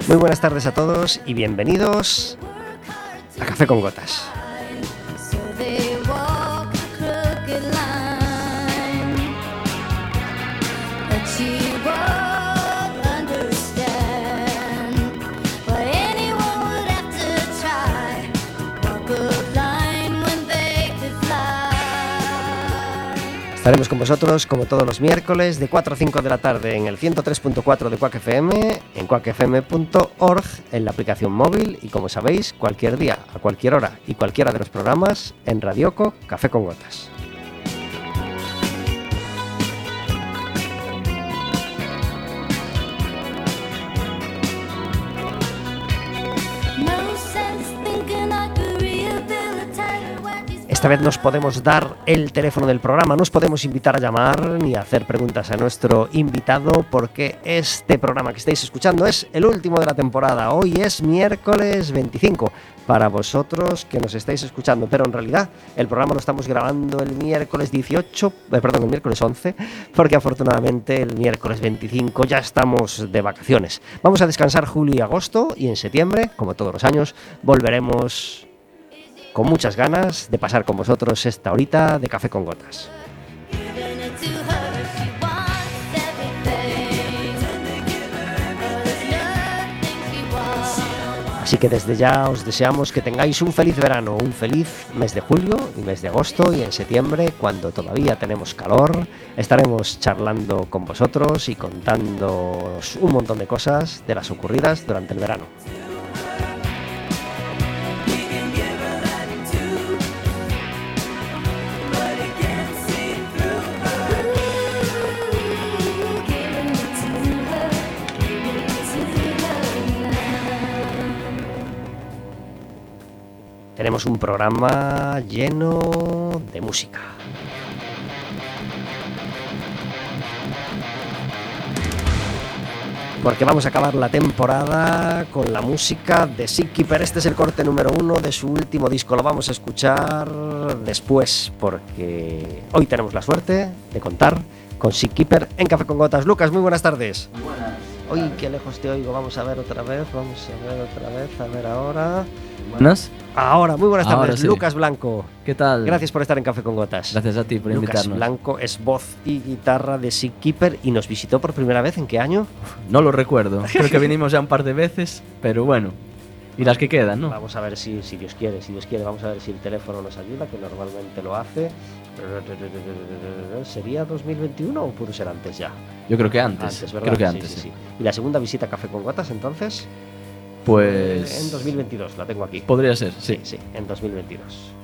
Muy buenas tardes a todos y bienvenidos a Café con Gotas. Estaremos con vosotros como todos los miércoles de 4 a 5 de la tarde en el 103.4 de Quack FM, en quackfm.org, en la aplicación móvil y, como sabéis, cualquier día, a cualquier hora y cualquiera de los programas en Radioco Café con Gotas. Esta vez nos podemos dar el teléfono del programa, no os podemos invitar a llamar ni a hacer preguntas a nuestro invitado porque este programa que estáis escuchando es el último de la temporada. Hoy es miércoles 25 para vosotros que nos estáis escuchando, pero en realidad el programa lo estamos grabando el miércoles 11, porque afortunadamente el miércoles 25 ya estamos de vacaciones. Vamos a descansar julio y agosto y en septiembre, como todos los años, volveremos con muchas ganas de pasar con vosotros esta horita de Café con Gotas. Así que desde ya os deseamos que tengáis un feliz verano, un feliz mes de julio y mes de agosto, y en septiembre, cuando todavía tenemos calor, estaremos charlando con vosotros y contándoos un montón de cosas de las ocurridas durante el verano. Tenemos un programa lleno de música. Porque vamos a acabar la temporada con la música de Seakeeper. Este es el corte número 1 de su último disco. Lo vamos a escuchar después porque hoy tenemos la suerte de contar con Seakeeper en Café con Gotas. Lucas, muy buenas tardes. Muy buenas. Uy, qué lejos te oigo. Vamos a ver otra vez. A ver ahora. Buenas. Ahora, muy buenas tardes. Sí. Lucas Blanco. ¿Qué tal? Gracias por estar en Café con Gotas. Gracias a ti por invitarnos. Lucas Blanco es voz y guitarra de Seakeeper y nos visitó por primera vez. ¿En qué año? No lo recuerdo. Creo que vinimos ya un par de veces, pero bueno. Y las que quedan, ¿no? Vamos a ver si Dios quiere, vamos a ver si el teléfono nos ayuda, que normalmente lo hace. ¿Sería 2021 o pudo ser antes ya? Yo creo que antes. ¿verdad? Creo que antes, sí. ¿Y la segunda visita a Café con Gotas, entonces? Pues en 2022, la tengo aquí. Podría ser, sí. Sí, en 2022.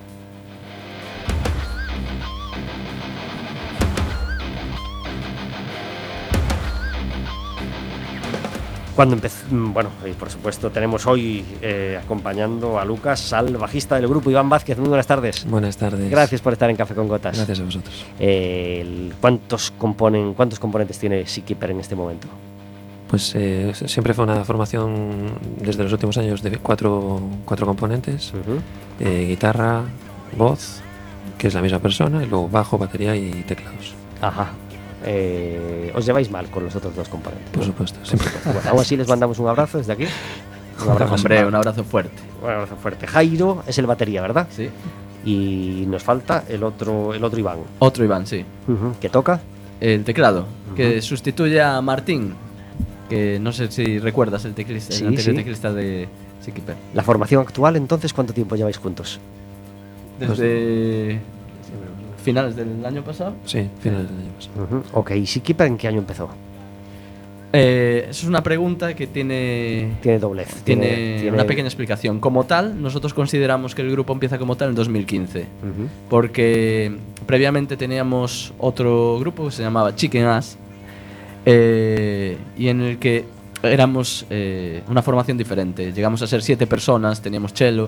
Cuando bueno, y por supuesto tenemos hoy acompañando a Lucas, al bajista del grupo, Iván Vázquez. Muy buenas tardes. Buenas tardes. Gracias por estar en Café con Gotas. Gracias a vosotros. ¿Cuántos componentes tiene Seakeeper en este momento? Pues siempre fue una formación desde los últimos años de cuatro componentes. Guitarra, voz, que es la misma persona, y luego bajo, batería y teclados. Ajá. ¿Os lleváis mal con los otros dos componentes? Por supuesto, siempre. Bueno, aún así les mandamos un abrazo desde aquí. Un abrazo fuerte. Un abrazo fuerte. Jairo es el batería, ¿verdad? Sí. Y nos falta el otro Iván. Otro Iván, sí. ¿Qué toca? El teclado, que sustituye a Martín, que no sé si recuerdas el anterior teclista de Seakeeper. La formación actual, entonces, ¿cuánto tiempo lleváis juntos? Desde finales del año pasado. Sí, finales del año pasado. Ok, ¿y Seakeeper en qué año empezó? Eso es una pregunta que tiene doblez. Tiene una pequeña explicación. Como tal, nosotros consideramos que el grupo empieza como tal en 2015, porque previamente teníamos otro grupo que se llamaba Chicken Ass, y en el que éramos una formación diferente. Llegamos a ser 7 personas, teníamos cello,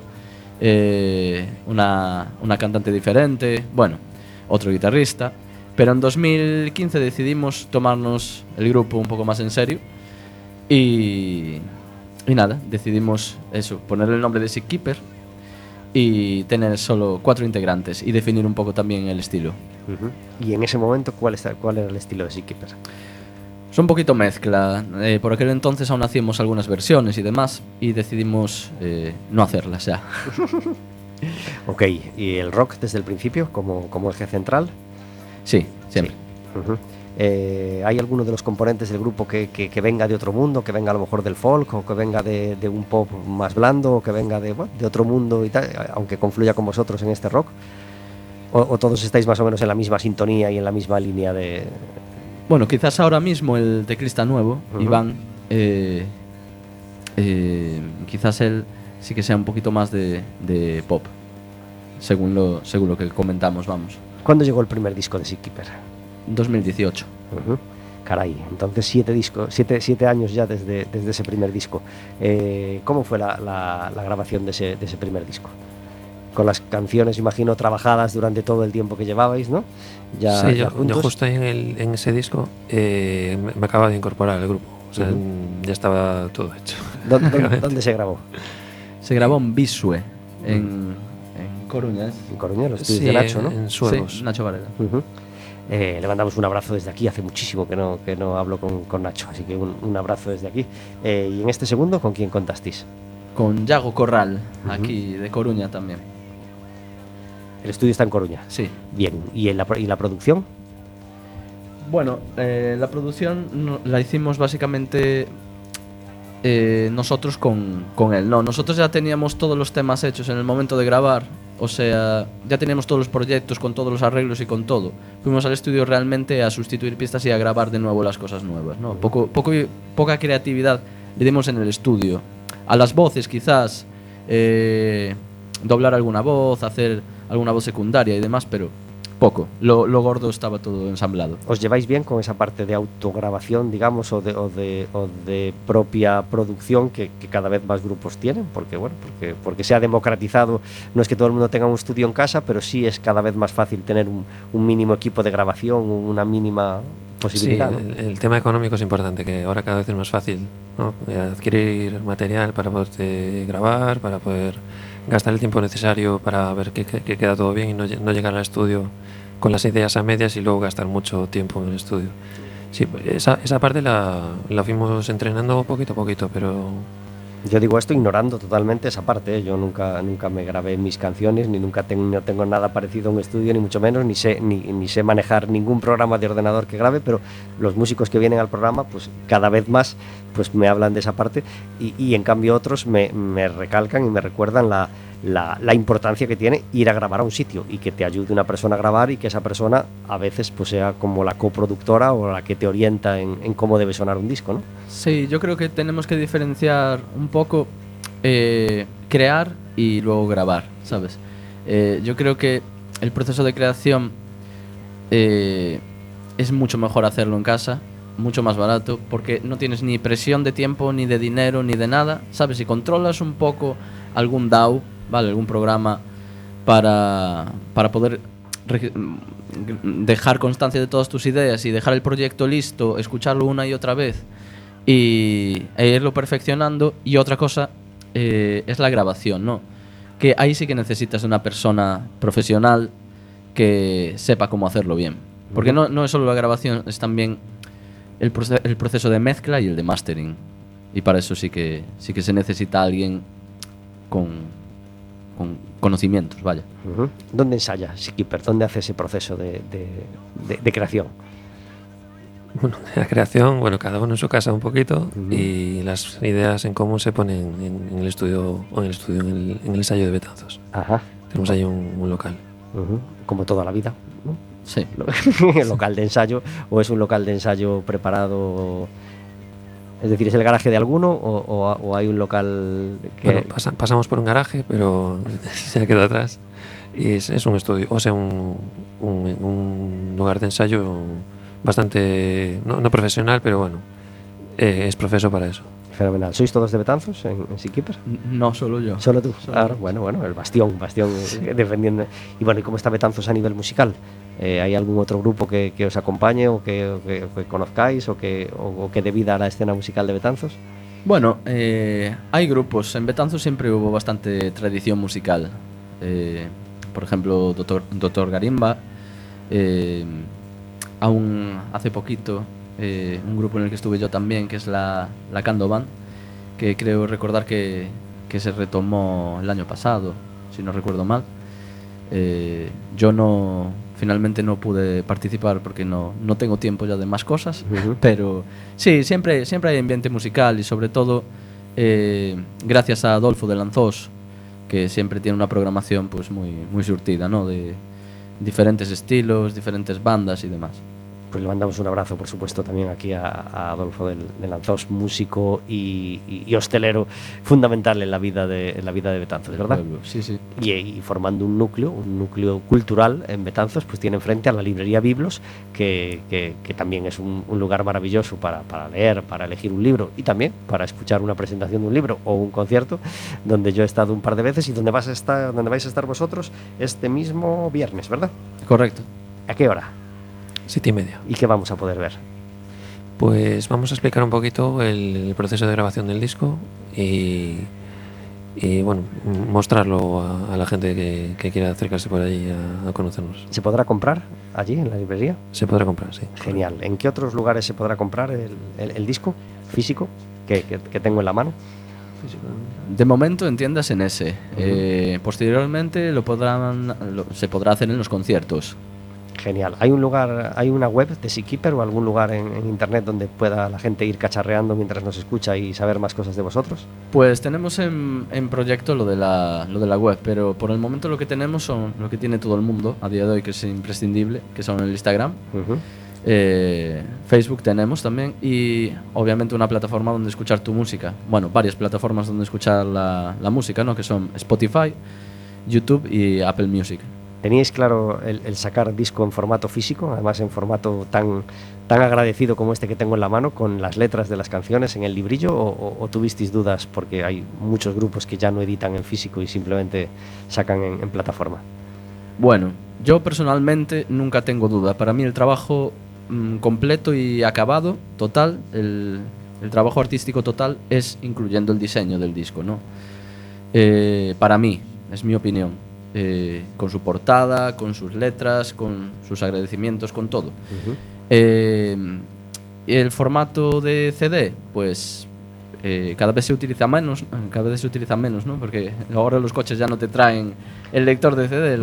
una cantante diferente, bueno, otro guitarrista. Pero en 2015 decidimos tomarnos el grupo un poco más en serio y nada, decidimos eso, ponerle el nombre de Seakeeper y tener solo 4 integrantes y definir un poco también el estilo. Y en ese momento, ¿cuál era el estilo de Seakeeper? Son un poquito mezcla. Por aquel entonces aún hacíamos algunas versiones y demás y decidimos no hacerlas ya. Ok, ¿y el rock desde el principio como eje central? Sí, siempre. Sí. ¿Hay alguno de los componentes del grupo que venga de otro mundo, que venga a lo mejor del folk o que venga de un pop más blando o que venga de otro mundo y tal, aunque confluya con vosotros en este rock? ¿O todos estáis más o menos en la misma sintonía y en la misma línea de...? Bueno, quizás ahora mismo el teclista nuevo, Iván, quizás él sí que sea un poquito más de pop, según lo que comentamos, vamos. ¿Cuándo llegó el primer disco de Seakeeper? 2018. Caray, entonces 7 años ya desde ese primer disco. ¿Cómo fue la grabación de ese primer disco? Con las canciones, imagino, trabajadas durante todo el tiempo que llevabais, ¿no? Sí, yo justo en ese disco me acababa de incorporar al grupo. O sea, ya estaba todo hecho. ¿Dónde se grabó? Se grabó en Visue, en Coruña. En Coruña, los estudios de Nacho, ¿no? En Suevos. Sí, Nacho Varela. Le mandamos un abrazo desde aquí. Hace muchísimo que no hablo con Nacho, así que un abrazo desde aquí. Y en este segundo, ¿con quién contasteis? Con Yago Corral, aquí de Coruña también. El estudio está en Coruña. Sí. Bien, ¿y la producción? Bueno, la producción la hicimos básicamente nosotros con él. No, nosotros ya teníamos todos los temas hechos en el momento de grabar. O sea, ya teníamos todos los proyectos con todos los arreglos y con todo. Fuimos al estudio realmente a sustituir pistas y a grabar de nuevo las cosas nuevas, ¿no? Poca creatividad le dimos en el estudio. A las voces quizás doblar alguna voz, hacer alguna voz secundaria y demás, pero poco. Lo gordo estaba todo ensamblado. ¿Os lleváis bien con esa parte de autograbación, digamos, o de propia producción que cada vez más grupos tienen? Porque se ha democratizado. No es que todo el mundo tenga un estudio en casa, pero sí es cada vez más fácil tener un mínimo equipo de grabación, una mínima posibilidad. Sí, ¿no? el tema económico es importante, que ahora cada vez es más fácil, ¿no? Adquirir material para poder grabar, para poder gastar el tiempo necesario para ver que queda todo bien y no llegar al estudio con las ideas a medias y luego gastar mucho tiempo en el estudio. Sí, esa parte la fuimos entrenando poquito a poquito, pero... Yo digo esto ignorando totalmente esa parte, ¿eh? Yo nunca me grabé mis canciones, ni nunca tengo nada parecido a un estudio, ni mucho menos, ni sé manejar ningún programa de ordenador que grabe, pero los músicos que vienen al programa, pues cada vez más pues me hablan de esa parte y en cambio otros me recalcan y me recuerdan la importancia que tiene ir a grabar a un sitio y que te ayude una persona a grabar y que esa persona a veces pues sea como la coproductora o la que te orienta en cómo debe sonar un disco, ¿no? Sí, yo creo que tenemos que diferenciar un poco crear y luego grabar, ¿sabes? Yo creo que el proceso de creación es mucho mejor hacerlo en casa, mucho más barato, porque no tienes ni presión de tiempo, ni de dinero, ni de nada, ¿sabes? Si controlas un poco algún DAW, ¿vale? Algún programa para poder dejar constancia de todas tus ideas y dejar el proyecto listo, escucharlo una y otra vez e irlo perfeccionando. Y otra cosa es la grabación, ¿no? Que ahí sí que necesitas de una persona profesional que sepa cómo hacerlo bien, porque no es solo la grabación, es también el proceso de mezcla y el de mastering, y para eso sí que se necesita alguien con conocimientos, vaya. ¿Dónde ensaya Seakeeper? ¿Dónde hace ese proceso de creación? Bueno, la creación, cada uno en su casa un poquito, y las ideas en común se ponen en el estudio, en el ensayo de Betanzos. Ajá. Tenemos ahí un local. Como toda la vida, ¿no? Sí. ¿El local de ensayo o es un local de ensayo preparado? Es decir, ¿es el garaje de alguno o hay un local que...? Bueno, pasamos por un garaje, pero se ha quedado atrás. Y es un estudio, o sea, un lugar de ensayo bastante, no profesional, pero bueno, es profeso para eso. Fenomenal. ¿Sois todos de Betanzos en Seakeeper? No, solo yo. ¿Solo tú? Claro, bueno, el bastión defendiendo. Y bueno, ¿y cómo está Betanzos a nivel musical? ¿Hay algún otro grupo que os acompañe o que conozcáis o que dé vida a la escena musical de Betanzos? Bueno, hay grupos. En Betanzos siempre hubo bastante tradición musical. Por ejemplo, Doctor Garimba. Aún hace poquito un grupo en el que estuve yo también, que es la Cando Band, que creo recordar que se retomó el año pasado, si no recuerdo mal. Yo finalmente no pude participar porque no tengo tiempo ya de más cosas, pero sí, siempre hay ambiente musical y sobre todo gracias a Adolfo de Lanzós, que siempre tiene una programación pues muy surtida, ¿no? De diferentes estilos, diferentes bandas y demás. Pues le mandamos un abrazo, por supuesto, también aquí a Adolfo de Lanzós, músico y hostelero fundamental en la vida de Betanzos, ¿verdad? Sí. Y formando un núcleo cultural en Betanzos, pues tiene enfrente a la librería Biblos, que también es un lugar maravilloso para leer, para elegir un libro y también para escuchar una presentación de un libro o un concierto, donde yo he estado un par de veces y donde vais a estar vosotros este mismo viernes, ¿verdad? Correcto. ¿A qué hora? 7:30. ¿Y qué vamos a poder ver? Pues vamos a explicar un poquito el proceso de grabación del disco y bueno, mostrarlo a la gente que quiera acercarse por allí a conocernos. ¿Se podrá comprar allí en la librería? Se podrá comprar, sí. Genial. ¿En qué otros lugares se podrá comprar el disco físico que tengo en la mano? De momento en tiendas en ese. Posteriormente se podrá hacer en los conciertos. Genial. ¿Hay una web de Seakeeper o algún lugar en internet donde pueda la gente ir cacharreando mientras nos escucha y saber más cosas de vosotros? Pues tenemos en proyecto lo de la web, pero por el momento lo que tenemos son lo que tiene todo el mundo a día de hoy, que es imprescindible, que son el Instagram. Facebook tenemos también y obviamente una plataforma donde escuchar tu música. Bueno, varias plataformas donde escuchar la música, ¿no? Que son Spotify, YouTube y Apple Music. ¿Teníais claro el sacar disco en formato físico, además en formato tan agradecido como este que tengo en la mano, con las letras de las canciones en el librillo, o tuvisteis dudas porque hay muchos grupos que ya no editan en físico y simplemente sacan en plataforma? Bueno, yo personalmente nunca tengo duda. Para mí el trabajo completo y acabado, total, el trabajo artístico total es incluyendo el diseño del disco, ¿no? Para mí, es mi opinión. Con su portada, con sus letras, con sus agradecimientos, con todo. El formato de CD, pues cada vez se utiliza menos, ¿no? Porque ahora los coches ya no te traen el lector de CD.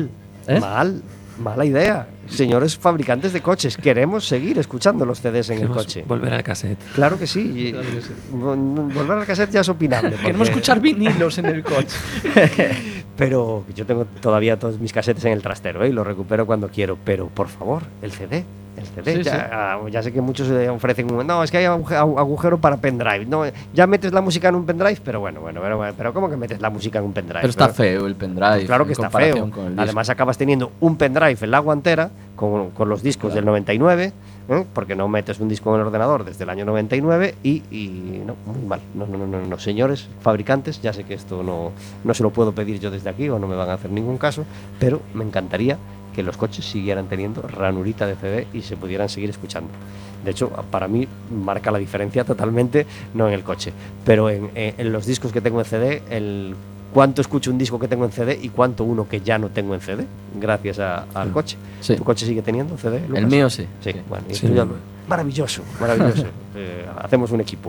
Mala idea. Señores fabricantes de coches, queremos seguir escuchando los CDs en el coche. Volver al cassette. Claro que sí. Claro que sí. Volver al cassette ya es opinable. Queremos escuchar vinilos en el coche. Pero yo tengo todavía todos mis cassettes en el trastero y los recupero cuando quiero. Pero por favor, el CD. Sí, ya sé que muchos ofrecen no, es que hay agujero para pendrive. No, ya metes la música en un pendrive, pero pero ¿cómo que metes la música en un pendrive? Pero está feo el pendrive. Claro que está feo. Además acabas teniendo un pendrive en la guantera con los discos del 99, porque no metes un disco en el ordenador desde el año 99 y no, muy mal. No, señores fabricantes, ya sé que esto no se lo puedo pedir yo desde aquí o no me van a hacer ningún caso, pero me encantaría que los coches siguieran teniendo ranurita de CD y se pudieran seguir escuchando. De hecho, para mí marca la diferencia totalmente, no en el coche, pero en los discos que tengo en CD, el cuánto escucho un disco que tengo en CD y cuánto uno que ya no tengo en CD, gracias al coche. Sí. ¿Tu coche sigue teniendo CD, Lucas? El mío sí. Sí, bueno, sí. Maravilloso. Hacemos un equipo.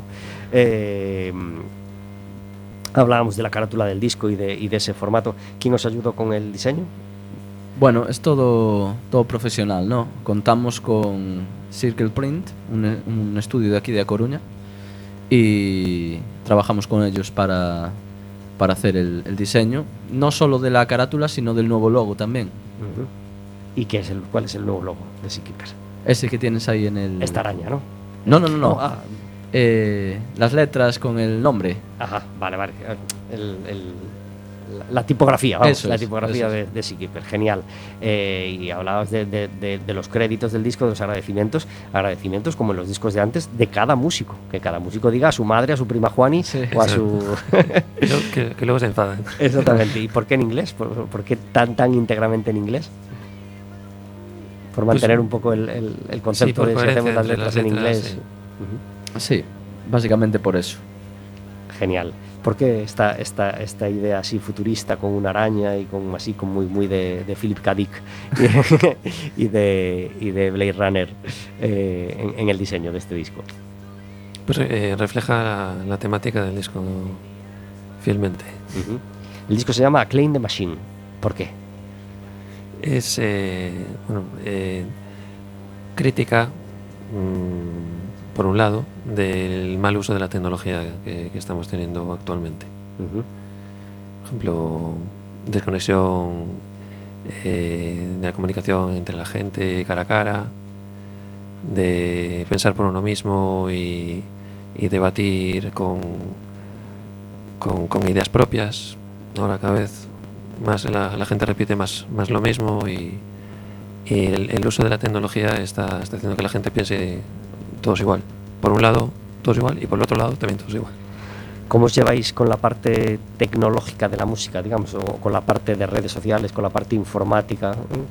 Hablábamos de la carátula del disco y de ese formato. ¿Quién os ayudó con el diseño? Bueno, es todo profesional, ¿no? Contamos con Circle Print, un estudio de aquí de A Coruña, y trabajamos con ellos para hacer el diseño, no solo de la carátula, sino del nuevo logo también. ¿Y cuál es el nuevo logo de Seakeeper? Ese que tienes ahí en el... Esta araña, ¿no? No. Las letras con el nombre. Ajá, vale. La tipografía, vamos, eso la es, tipografía de Seakeeper, genial. Y hablabas de los créditos del disco, de los agradecimientos como en los discos de antes, de cada músico, que cada músico diga a su madre, a su prima Juani, o a su... que luego se enfadan. Exactamente. ¿Y por qué en inglés? ¿Por qué tan íntegramente en inglés? Por mantener un poco el concepto de si hacemos las letras en inglés. Sí. Sí, básicamente por eso. Genial. ¿Por qué esta idea así futurista con una araña y con muy de Philip K. Dick y de Blade Runner en el diseño de este disco? Pues refleja la temática del disco fielmente. El disco se llama Acclaim the Machine. ¿Por qué? Es crítica, por un lado, del mal uso de la tecnología que estamos teniendo actualmente. Por ejemplo, desconexión de la comunicación entre la gente cara a cara, de pensar por uno mismo y debatir con ideas propias. Ahora cada vez más la gente repite más lo mismo y el uso de la tecnología está haciendo que la gente piense todos igual. Por un lado, todos igual, y por el otro lado también todos igual. ¿Cómo os lleváis con la parte tecnológica de la música, digamos, o con la parte de redes sociales, con la parte informática,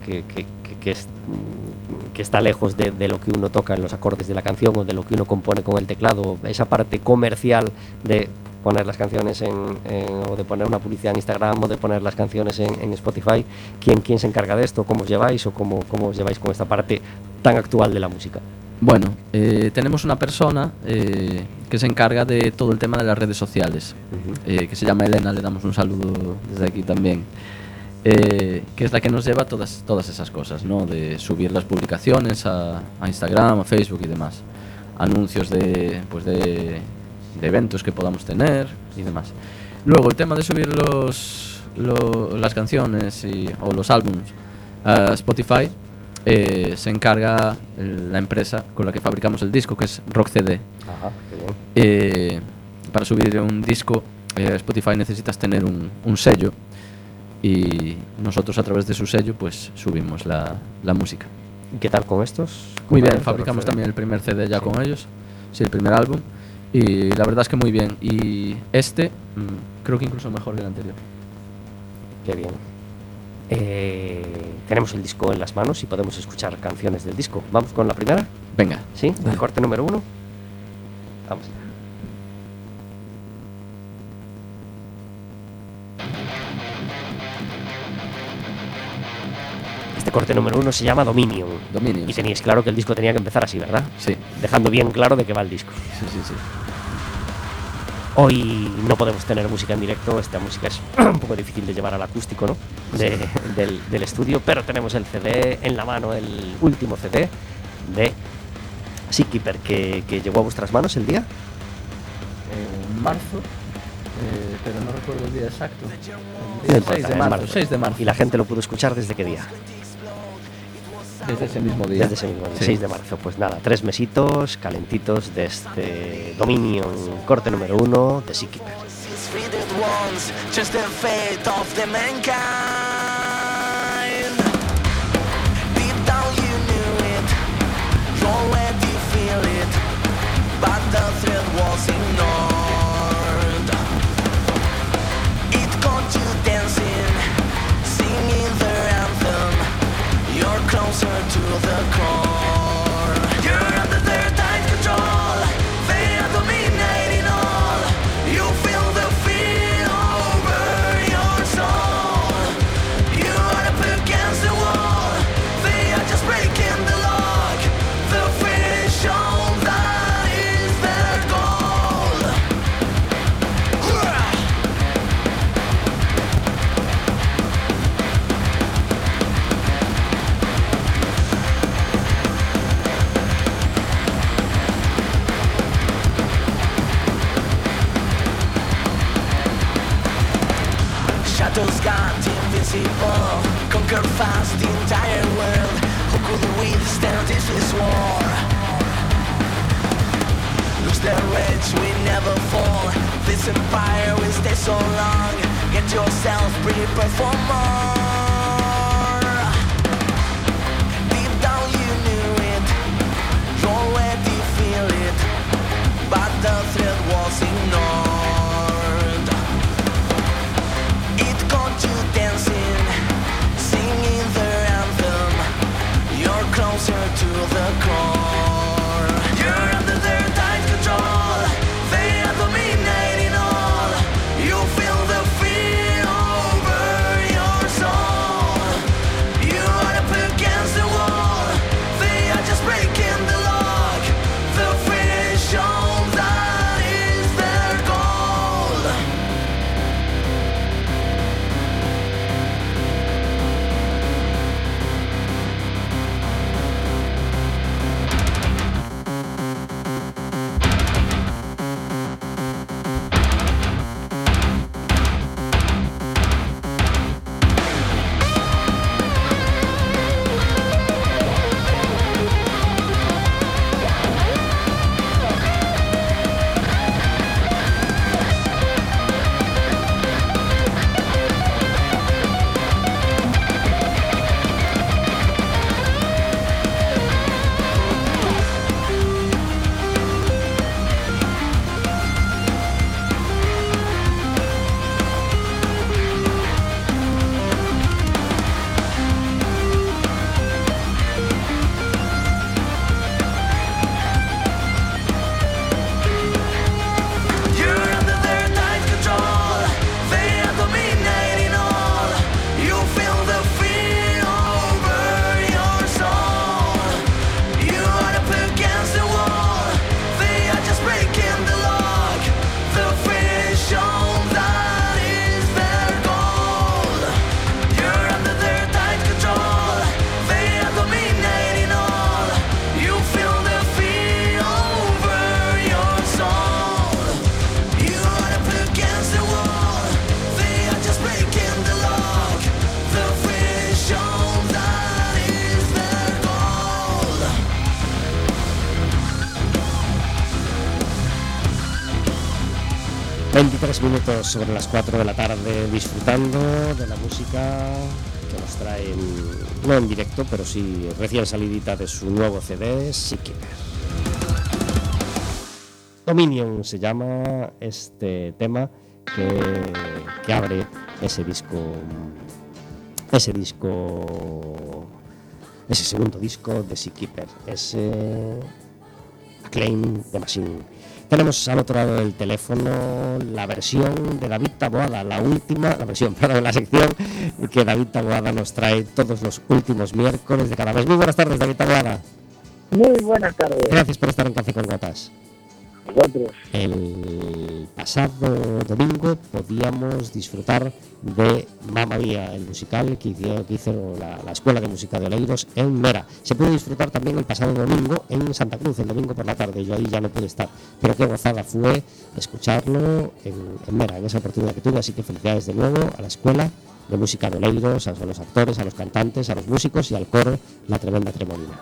que está lejos de lo que uno toca en los acordes de la canción o de lo que uno compone con el teclado? Esa parte comercial de poner las canciones o de poner una publicidad en Instagram o de poner las canciones en Spotify. ¿Quién se encarga de esto? ¿Cómo os lleváis o cómo os lleváis con esta parte tan actual de la música? Bueno, tenemos una persona que se encarga de todo el tema de las redes sociales, que se llama Elena, le damos un saludo desde aquí también, que es la que nos lleva todas esas cosas, ¿no? De subir las publicaciones a Instagram, a Facebook y demás, anuncios de eventos que podamos tener y demás. Luego el tema de subir las canciones o los álbumes a Spotify, se encarga la empresa con la que fabricamos el disco, que es Rock CD. Ajá, qué bien. Para subir un disco a Spotify necesitas tener un sello, y nosotros a través de su sello pues subimos la música. ¿Y qué tal con estos? Muy bien, fabricamos también el primer CD ya con ellos, sí, el primer álbum, y la verdad es que muy bien, y creo que incluso mejor que el anterior. Qué bien. Tenemos el disco en las manos y podemos escuchar canciones del disco. ¿Vamos con la primera? Venga. ¿Sí? El corte número 1. Vamos. Este corte número 1 se llama Dominion. Y teníais claro que el disco tenía que empezar así, ¿verdad? Sí. Dejando bien claro de qué va el disco. Sí. Hoy no podemos tener música en directo, esta música es un poco difícil de llevar al acústico, ¿no? Del estudio, pero tenemos el CD en la mano, el último CD de Seakeeper, que llegó a vuestras manos el día. En marzo, pero no recuerdo el día exacto. El 6 de marzo. ¿Y la gente lo pudo escuchar desde qué día? Desde ese mismo día. Desde ese mismo día, sí. 6 de marzo. Pues nada, 3 mesitos calentitos de este Dominion, corte número 1 de Seakeeper. Closer to the core. You're under their tight control. They are dominating all. You feel the fear over your soul. You are up against the wall. They are just breaking the lock. The finish on that is their goal. Shadows got invincible, conquered fast the entire world. Who could withstand this war? Lose their edge, we never fall. This empire will stay so long. Get yourself prepared for more. Deep down you knew it, you already feel it, but the threat was ignored. You dancing, singing their anthem. You're closer to the core. You're under their tight control. They are dominating all. 23 minutos sobre las 4 de la tarde, disfrutando de la música que nos traen, no en directo, pero sí recién salidita de su nuevo CD, Seakeeper. Dominion se llama este tema que abre ese segundo disco de Seakeeper, ese Acclaim the Machine. Tenemos al otro lado del teléfono la versión de David Taboada, la sección que David Taboada nos trae todos los últimos miércoles de cada mes. Muy buenas tardes, David Taboada. Muy buenas tardes. Gracias por estar en Café con Gotas. Vosotros. El pasado domingo podíamos disfrutar de Mamma Mía, el musical que hizo la Escuela de Música de Oleiros en Mera. Se pudo disfrutar también el pasado domingo en Santa Cruz, el domingo por la tarde. Yo ahí ya no pude estar, pero qué gozada fue escucharlo en Mera, en esa oportunidad que tuve. Así que felicidades de nuevo a la Escuela de Música de Oleiros, a los actores, a los cantantes, a los músicos y al coro La Tremenda Tremolina.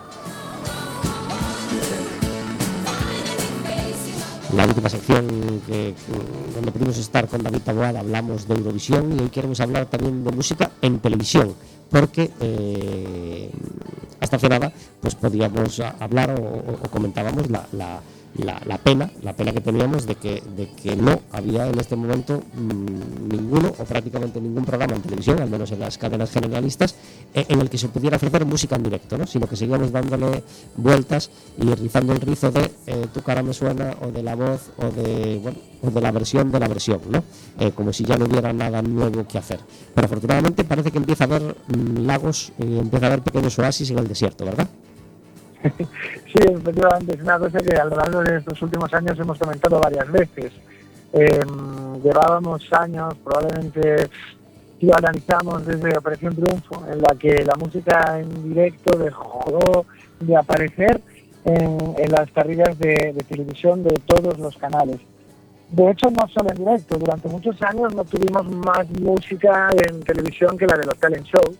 La última sección donde pudimos estar con David Taboada hablamos de Eurovisión, y hoy queremos hablar también de música en televisión, porque hasta hace nada pues podíamos hablar o comentábamos la pena que teníamos de que no había en este momento ninguno o prácticamente ningún programa en televisión, al menos en las cadenas generalistas, en el que se pudiera ofrecer música en directo, ¿no? Sino que seguíamos dándole vueltas y rizando el rizo de Tu cara me suena, o de La voz, o de la versión, ¿no? Como si ya no hubiera nada nuevo que hacer. Pero afortunadamente parece que empieza a haber lagos, empieza a haber pequeños oasis en el desierto, ¿verdad? Sí, efectivamente, es una cosa que a lo largo de estos últimos años hemos comentado varias veces. Llevábamos años, probablemente si lo analizamos desde Operación Triunfo, en la que la música en directo dejó de aparecer en las parrillas de televisión de todos los canales. De hecho, no solo en directo, durante muchos años no tuvimos más música en televisión que la de los talent shows.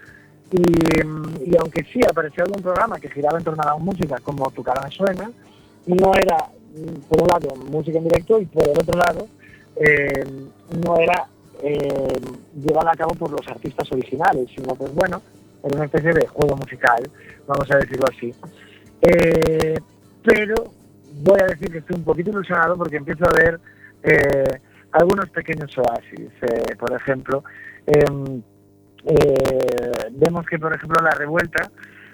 Y aunque sí apareció algún programa que giraba en torno a la música, como Tu cara me suena, no era, por un lado, música en directo, y por el otro lado, no era llevada a cabo por los artistas originales, sino pues bueno, era una especie de juego musical, vamos a decirlo así. Pero voy a decir que estoy un poquito ilusionado porque empiezo a ver algunos pequeños oasis. Por ejemplo, vemos que, por ejemplo, La Revuelta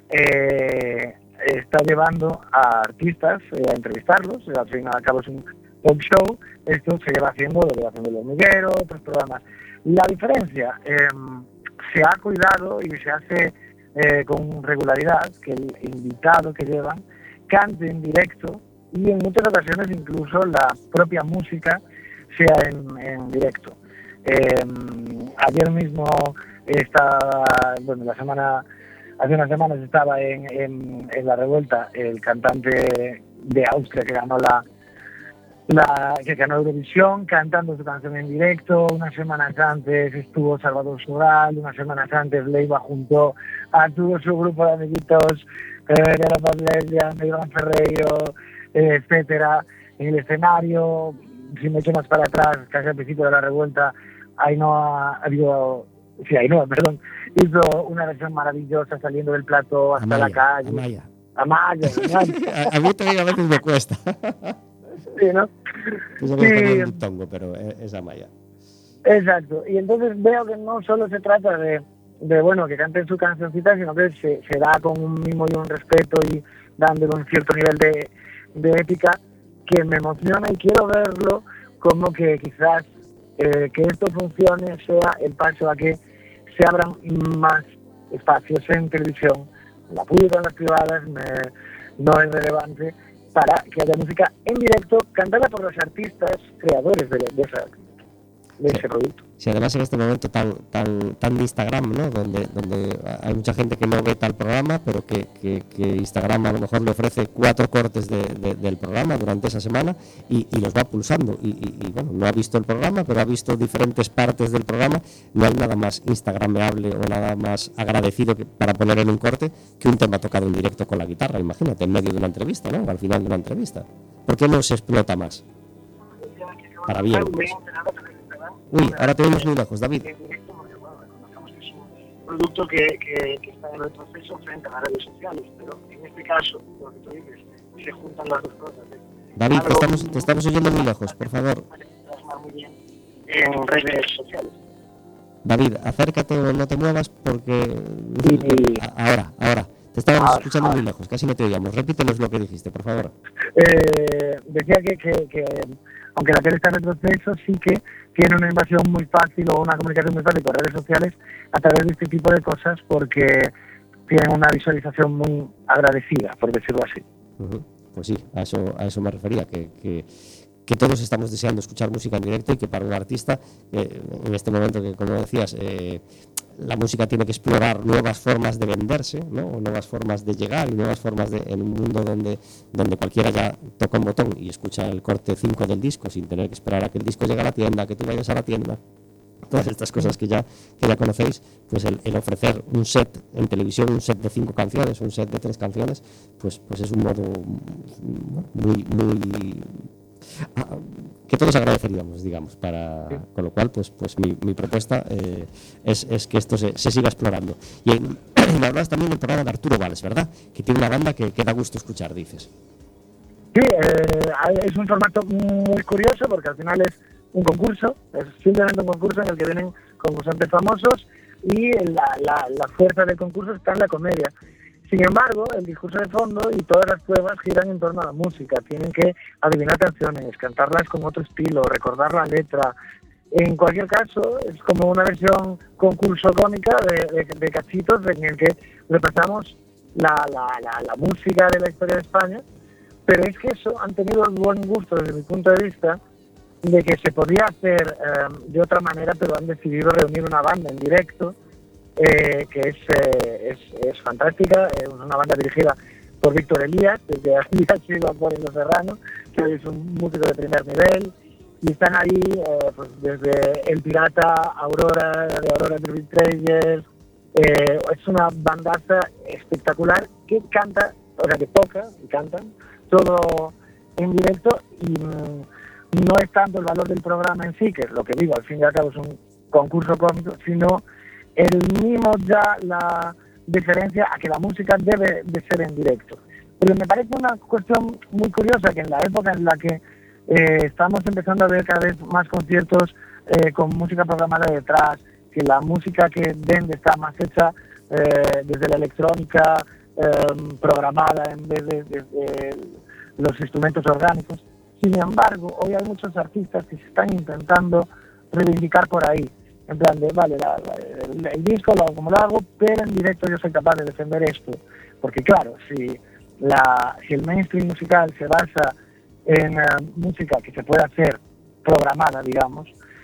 está llevando a artistas a entrevistarlos. Al fin y al cabo es un talk show. Esto se lleva haciendo El Hormiguero, otros programas. La diferencia, se ha cuidado y se hace con regularidad que el invitado que llevan cante en directo, y en muchas ocasiones incluso la propia música sea en directo. Ayer mismo hace unas semanas estaba en La Revuelta el cantante de Austria que ganó que ganó Eurovisión, cantando su canción en directo. Unas semanas antes estuvo Salvador Sobral, unas semanas antes Leiva juntó a todo su grupo de amiguitos, Gara Pablesia, Iván Ferreiro, etcétera, en el escenario. Si me echo más para atrás, casi al principio de La Revuelta, Ainhoa hizo una versión maravillosa saliendo del plató hasta la calle. Amaya. A mí también a veces me cuesta. Sí, ¿no? Yo me un tongo, pero es Amaya. Exacto. Y entonces veo que no solo se trata de que canten su cancioncita, sino que se da con un mimo y un respeto, y dándole un cierto nivel de épica que me emociona, y quiero verlo como que quizás que esto funcione sea el paso a que se abran más espacios en televisión, en la pública, en las privadas, no es relevante, para que haya música en directo cantada por los artistas creadores de ese producto. Sí, además en este momento tan de Instagram, ¿no? Donde hay mucha gente que no ve tal programa, pero que Instagram a lo mejor le ofrece 4 cortes del programa durante esa semana y los va pulsando. Y bueno, no ha visto el programa, pero ha visto diferentes partes del programa. No hay nada más instagrameable o nada más agradecido para poner en un corte que un tema tocado en directo con la guitarra. Imagínate, en medio de una entrevista, ¿no? O al final de una entrevista. ¿Por qué no se explota más? para bien. Pues. Uy, ahora te vemos muy lejos, David. Producto que está en retroceso frente a las redes sociales, pero en este caso, lo que tú dices, se juntan las dos cosas. David, te estamos oyendo muy lejos, por favor. Muy bien en redes sociales. David, acércate o no te muevas porque... Sí. Ahora. Te estábamos escuchando muy lejos, casi no te oíamos. Repítenos lo que dijiste, por favor. Decía que aunque la tele está en retroceso, sí que tiene una invasión muy fácil o una comunicación muy fácil con redes sociales a través de este tipo de cosas porque tienen una visualización muy agradecida, por decirlo así. Uh-huh. Pues sí, a eso me refería, que todos estamos deseando escuchar música en directo y que para un artista, en este momento que, como decías, la música tiene que explorar nuevas formas de venderse, ¿no? O nuevas formas de llegar y nuevas formas en un mundo donde cualquiera ya toca un botón y escucha el corte 5 del disco sin tener que esperar a que el disco llegue a la tienda, que tú vayas a la tienda. Todas estas cosas que ya conocéis, pues el ofrecer un set en televisión, un set de 5 canciones, un set de 3 canciones, pues es un modo muy que todos agradeceríamos, digamos, con lo cual pues mi propuesta es que esto se siga explorando. Y me hablas también del programa de Arturo Valls, ¿verdad? Que tiene una banda que da gusto escuchar, dices. Sí, es un formato muy curioso porque al final es un concurso, es simplemente un concurso en el que vienen concursantes famosos y la fuerza del concurso está en la comedia. Sin embargo, el discurso de fondo y todas las pruebas giran en torno a la música. Tienen que adivinar canciones, cantarlas con otro estilo, recordar la letra. En cualquier caso, es como una versión concurso cómica de cachitos en el que repasamos la música de la historia de España. Pero es que eso han tenido el buen gusto, desde mi punto de vista, de que se podía hacer de otra manera, pero han decidido reunir una banda en directo que es fantástica, es una banda dirigida por Víctor Elías, que había sido por Los Serrano, que es un músico de primer nivel, y están ahí pues desde El Pirata, Aurora, de Aurora Turbine Treasures. Es una bandaza espectacular que canta, o sea, que toca y cantan todo en directo, y no es tanto el valor del programa en sí, que es lo que digo, al fin y al cabo es un concurso cómico, sino el mimo ya la diferencia a que la música debe de ser en directo. Pero me parece una cuestión muy curiosa que en la época en la que estamos empezando a ver cada vez más conciertos con música programada detrás, que la música que vende está más hecha desde la electrónica programada en vez de los instrumentos orgánicos. Sin embargo, hoy hay muchos artistas que se están intentando reivindicar por ahí. En plan de, vale, el disco lo hago como lo hago, pero en directo yo soy capaz de defender esto. Porque claro, si el mainstream musical se basa en música que se puede hacer programada, digamos,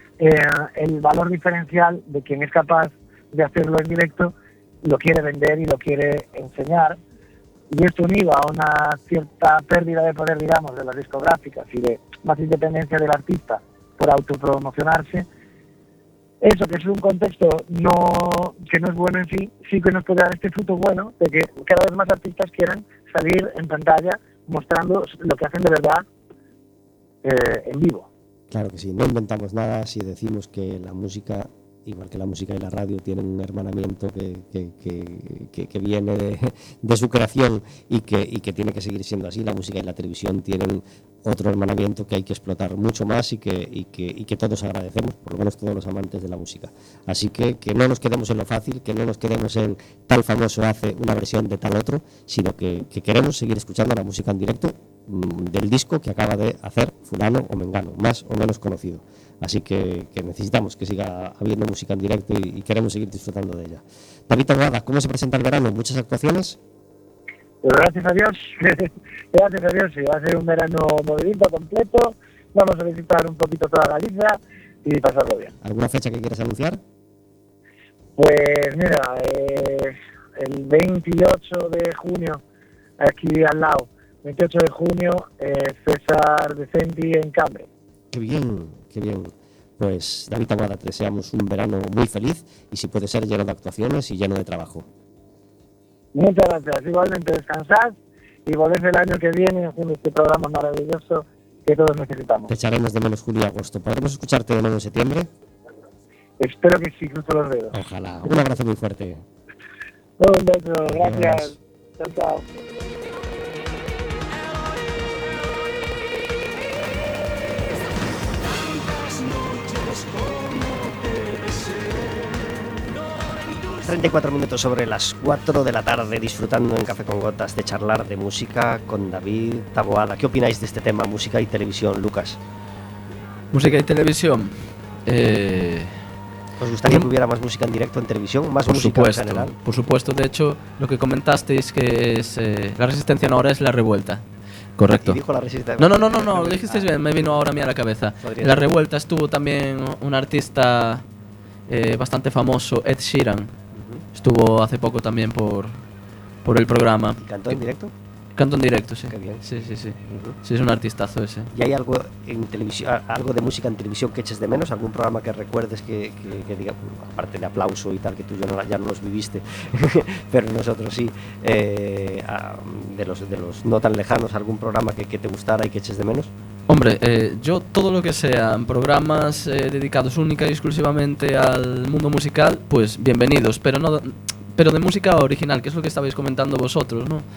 el valor diferencial de quien es capaz de hacerlo en directo lo quiere vender y lo quiere enseñar. Y esto unido a una cierta pérdida de poder, digamos, de las discográficas y de más independencia del artista por autopromocionarse, eso que es un contexto que no es bueno en sí, sí que nos puede dar este fruto bueno de que cada vez más artistas quieran salir en pantalla mostrando lo que hacen de verdad en vivo. Claro que sí, no inventamos nada si decimos que la música, igual que la música y la radio, tienen un hermanamiento que viene de su creación y que tiene que seguir siendo así. La música y la televisión tienen otro hermanamiento que hay que explotar mucho más y que todos agradecemos, por lo menos todos los amantes de la música. Así que no nos quedemos en lo fácil, que no nos quedemos en tal famoso hace una versión de tal otro, sino que queremos seguir escuchando la música en directo del disco que acaba de hacer fulano o mengano, más o menos conocido. Así que necesitamos que siga habiendo música en directo y queremos seguir disfrutando de ella. David Taboada, ¿cómo se presenta el verano? ¿Muchas actuaciones? Pero gracias a Dios, sí, va a ser un verano movidito, completo. Vamos a visitar un poquito toda Galicia y pasarlo bien. ¿Alguna fecha que quieras anunciar? Pues mira, el 28 de junio, aquí al lado, 28 de junio, César Decenti en Cambre. Qué bien, qué bien. Pues David Taboada, te deseamos un verano muy feliz y si puede ser lleno de actuaciones y lleno de trabajo. Muchas gracias. Igualmente descansad y volvés el año que viene haciendo este programa maravilloso que todos necesitamos. Te echaremos de menos julio y agosto. ¿Podremos escucharte de nuevo en septiembre? Espero que sí, cruzo los dedos. Ojalá. Un abrazo muy fuerte. Un beso, gracias. Chao, chao. 34 minutos sobre las 4 de la tarde, disfrutando en Café con Gotas de charlar de música con David Taboada. ¿Qué opináis de este tema, música y televisión, Lucas? Música y televisión. ¿Os gustaría que hubiera más música en directo en televisión? ¿Más música en general? Por supuesto, de hecho, lo que comentasteis que es la resistencia ahora es la revuelta. Correcto. ¿Y dijo la resistencia? No, lo dijisteis bien, me vino ahora a mí a la cabeza. En la revuelta estuvo también un artista bastante famoso, Ed Sheeran. Estuvo hace poco también por el programa. ¿Cantó en directo? Cantó en directo, sí. Qué bien. Sí. Sí, es un artistazo ese. ¿Y hay algo en televisión, algo de música en televisión que eches de menos? ¿Algún programa que recuerdes que diga, aparte de Aplauso y tal, que tú ya no los viviste, pero nosotros sí, de los no tan lejanos, algún programa que te gustara y que eches de menos? Hombre, yo todo lo que sean programas dedicados única y exclusivamente al mundo musical, pues bienvenidos, pero de música original, que es lo que estabais comentando vosotros, ¿no?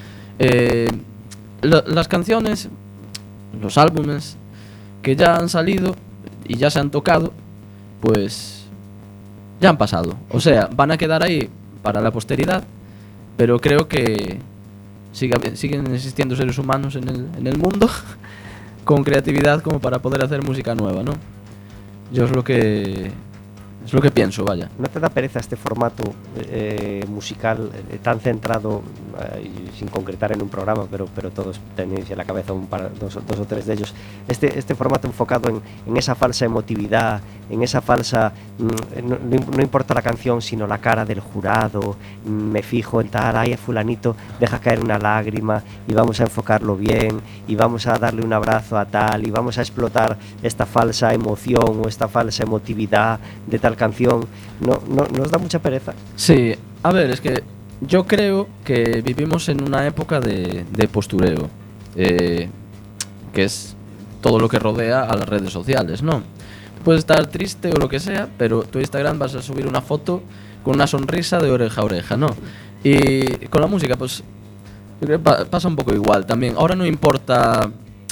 Las canciones, los álbumes que ya han salido y ya se han tocado, pues ya han pasado. O sea, van a quedar ahí para la posteridad, pero creo que siguen existiendo seres humanos en el mundo con creatividad como para poder hacer música nueva, ¿no? Yo es lo que pienso, vaya. ¿No te da pereza este formato musical tan centrado, sin concretar en un programa, pero todos tenéis en la cabeza dos o tres de ellos, este formato enfocado en esa falsa emotividad, en esa falsa, no importa la canción, sino la cara del jurado, me fijo en tal, ay, a fulanito, deja caer una lágrima y vamos a enfocarlo bien y vamos a darle un abrazo a tal y vamos a explotar esta falsa emoción o esta falsa emotividad de tal canción? ¿No os da mucha pereza? Sí, a ver, es que yo creo que vivimos en una época de postureo, que es todo lo que rodea a las redes sociales, ¿no? Puedes estar triste o lo que sea, pero tu Instagram vas a subir una foto con una sonrisa de oreja a oreja, ¿no? Y con la música, pues yo creo que pasa un poco igual también. Ahora no importa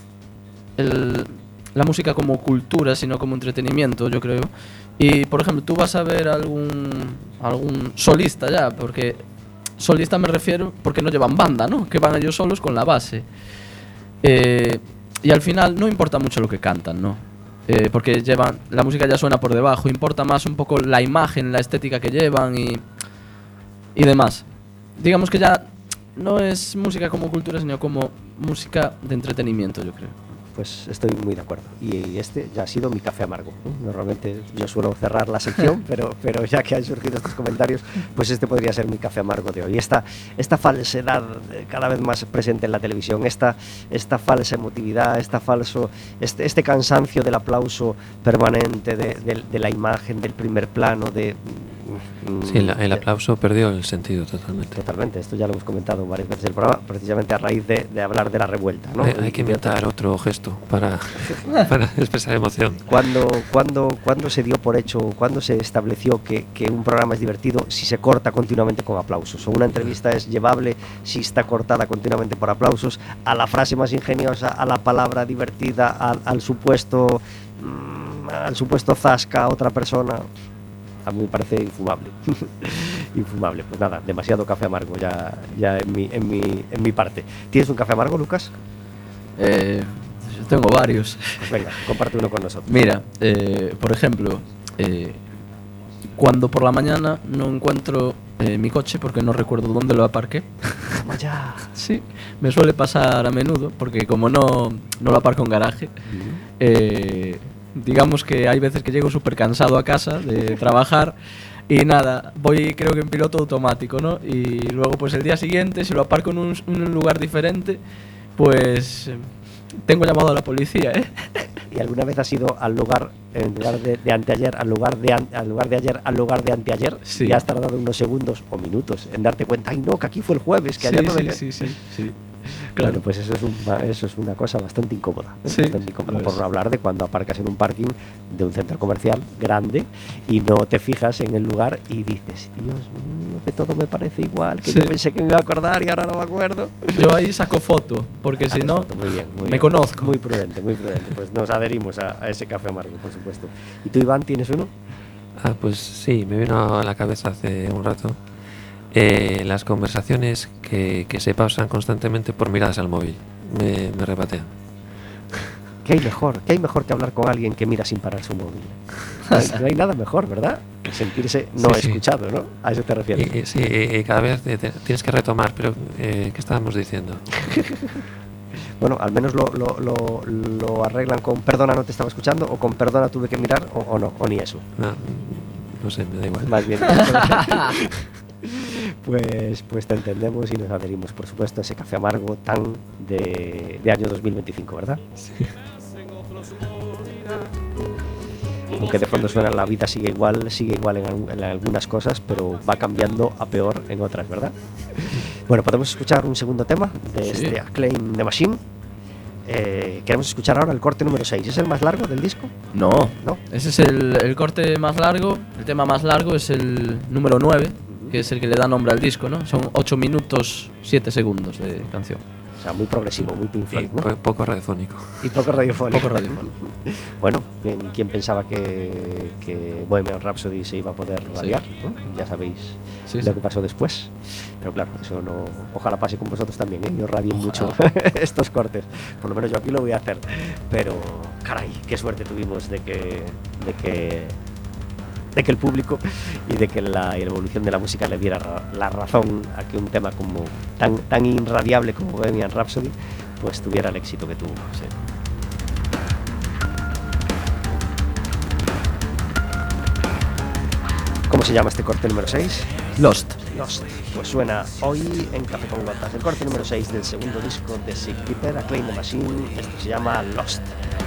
la música como cultura, sino como entretenimiento, yo creo. Y, por ejemplo, tú vas a ver algún solista ya, porque solista me refiero porque no llevan banda, ¿no? Que van ellos solos con la base. Y al final no importa mucho lo que cantan, ¿no? Porque la música ya suena por debajo, importa más un poco la imagen, la estética que llevan y demás. Digamos que ya no es música como cultura, sino como música de entretenimiento, yo creo. Pues estoy muy de acuerdo. Y este ya ha sido mi café amargo. Normalmente yo suelo cerrar la sección, pero ya que han surgido estos comentarios, pues este podría ser mi café amargo de hoy. Esta falsedad cada vez más presente en la televisión, esta falsa emotividad, este cansancio del aplauso permanente, de la imagen, del primer plano, Sí, el aplauso perdió el sentido totalmente. Totalmente, esto ya lo hemos comentado varias veces en el programa, precisamente a raíz de hablar de la revuelta, ¿no? Hay que inventar otro gesto para expresar emoción. ¿Cuándo se dio por hecho, cuándo se estableció que un programa es divertido si se corta continuamente con aplausos? O una entrevista es llevable si está cortada continuamente por aplausos, a la frase más ingeniosa, a la palabra divertida, al supuesto zasca a otra persona. A mí me parece infumable. Infumable. Pues nada, demasiado café amargo ya en mi parte. ¿Tienes un café amargo, Lucas? Yo tengo varios. Pues venga, comparte uno con nosotros. Mira, por ejemplo, cuando por la mañana no encuentro mi coche porque no recuerdo dónde lo aparqué. Vaya. Sí, me suele pasar a menudo porque como no lo aparco en garaje, digamos que hay veces que llego súper cansado a casa de trabajar y nada, voy creo que en piloto automático, ¿no? Y luego pues el día siguiente, si lo aparco en un lugar diferente, pues tengo llamado a la policía, ¿eh? ¿Y alguna vez has ido al lugar, en lugar de anteayer, al lugar de ayer, al lugar de anteayer? Sí. Y has tardado unos segundos o minutos en darte cuenta, ay no, que aquí fue el jueves, que Sí, ayer no sí. Claro. Bueno, pues eso es una cosa bastante incómoda. Sí, Bastante incómoda, lo por es. no hablar de cuando aparcas en un parking de un centro comercial grande y no te fijas en el lugar y dices, Dios mío, que todo me parece igual, que Sí. yo pensé que me iba a acordar y ahora no me acuerdo. Yo ahí saco foto, porque si no, Muy bien, muy me bien. conozco. Muy prudente, muy prudente. Pues nos adherimos a ese café amargo, por supuesto. ¿Y tú, Iván, tienes uno? Ah, pues sí, me vino a la cabeza hace un rato las conversaciones que se pausan constantemente por miradas al móvil. Me repatean. ¿Qué hay mejor que hablar con alguien que mira sin parar su móvil? No hay nada mejor, ¿verdad? Que sentirse no Sí, sí. escuchado, ¿no? A eso te refieres. Sí, cada vez tienes que retomar, pero ¿qué estábamos diciendo? Bueno, al menos lo arreglan con perdona, no te estaba escuchando, o con perdona, tuve que mirar, o no, o ni eso. No sé, me da igual. Más bien. Pues te entendemos y nos adherimos, por supuesto, a ese café amargo tan de año 2025, ¿verdad? Sí. Aunque de fondo suena la vida sigue igual en algunas cosas, pero va cambiando a peor en otras, ¿verdad? Bueno, podemos escuchar un segundo tema de este Acclaim The Machine. Queremos escuchar ahora el corte número 6. ¿Es el más largo del disco? No, ¿No? ese es el corte más largo. El tema más largo es el número 9, que es el que le da nombre al disco, ¿no? Son 8 minutos 7 segundos de canción. O sea, muy progresivo, muy Pink Floyd, ¿no? Poco radiofónico. Y poco radiofónico. Poco radiofónico. Bueno, ¿quién pensaba que Bohemian Rhapsody se iba a poder radiar? ¿No? Ya sabéis Sí, lo sí. que pasó después. Pero claro, eso no. Ojalá pase con vosotros también, ¿eh? Yo radien Ojalá. mucho estos cortes. Por lo menos yo aquí lo voy a hacer. Pero, caray, qué suerte tuvimos de que el público y de que la evolución de la música le diera la razón a que un tema como tan irradiable como Bohemian Rhapsody pues tuviera el éxito que tuvo. Sí. ¿Cómo se llama este corte número 6? Lost. Lost. Pues suena hoy en Café con Gotas. El corte número 6 del segundo disco de Sick Peter, Acclaim The Machine. Esto se llama Lost.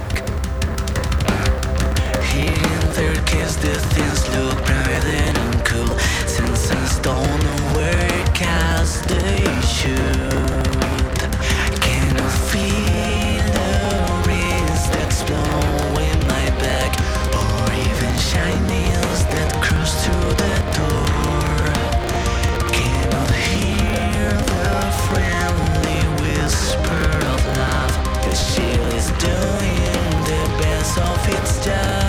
Here and there, kiss the things look private and cool. Senses don't know where cast they should. Cannot feel the breeze that's blowing my back, or even shinies that cross through the door. Cannot hear the friendly whisper of love. The shield is doing the best of its job.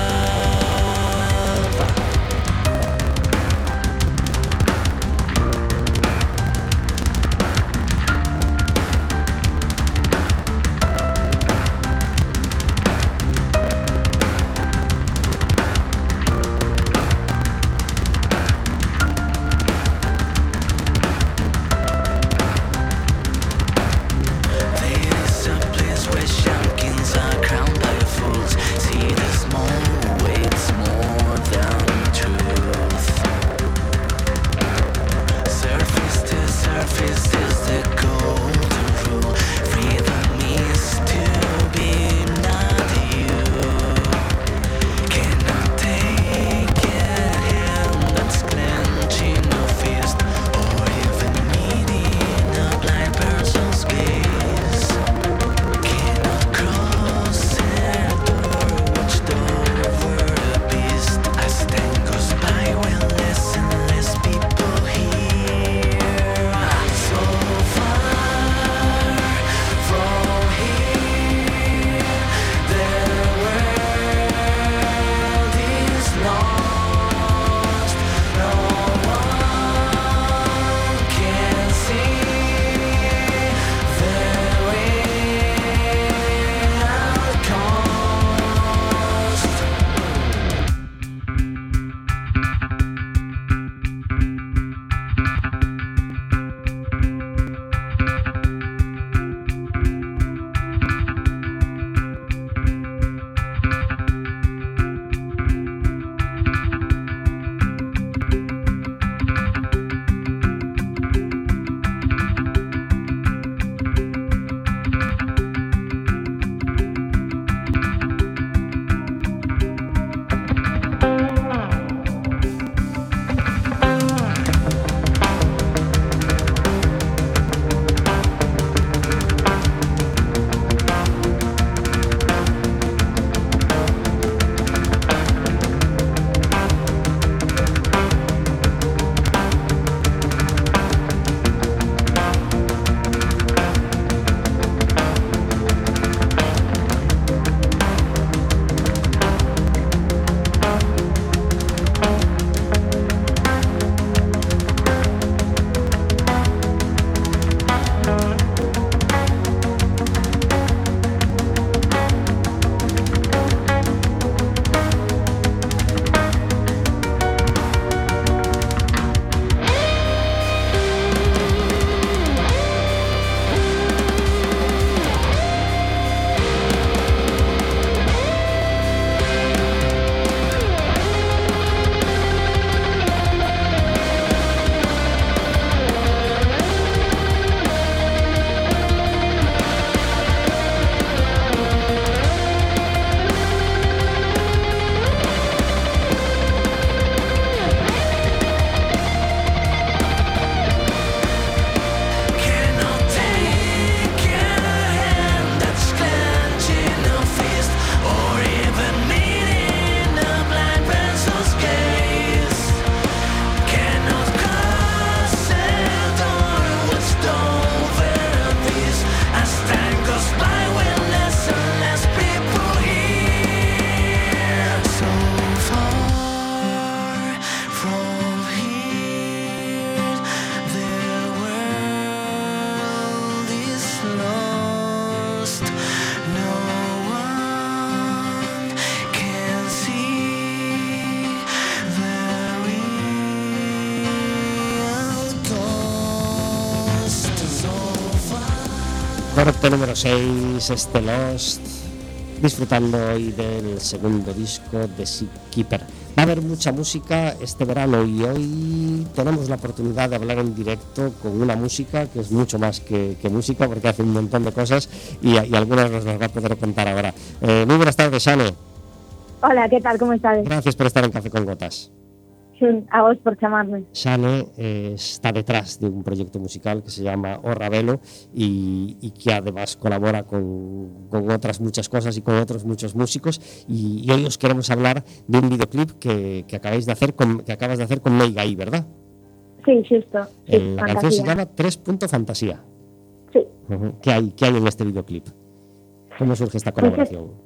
Corte número 6, este Lost, disfrutando hoy del segundo disco de Seakeeper. Va a haber mucha música este verano y hoy tenemos la oportunidad de hablar en directo con una música que es mucho más que música, porque hace un montón de cosas y algunas nos las va a poder contar ahora. Muy buenas tardes, Xane. Hola, ¿qué tal? ¿Cómo estás? Gracias por estar en Café con Gotas. A vos por llamarme. Xane está detrás de un proyecto musical que se llama O Ravelo y que además colabora con otras muchas cosas y con otros muchos músicos, y hoy os queremos hablar de un videoclip que acabas de hacer con Meigai, ¿verdad? Sí, justo. Sí, La canción se llama 3. Fantasía. Sí. ¿Qué hay en este videoclip? ¿Cómo surge esta colaboración?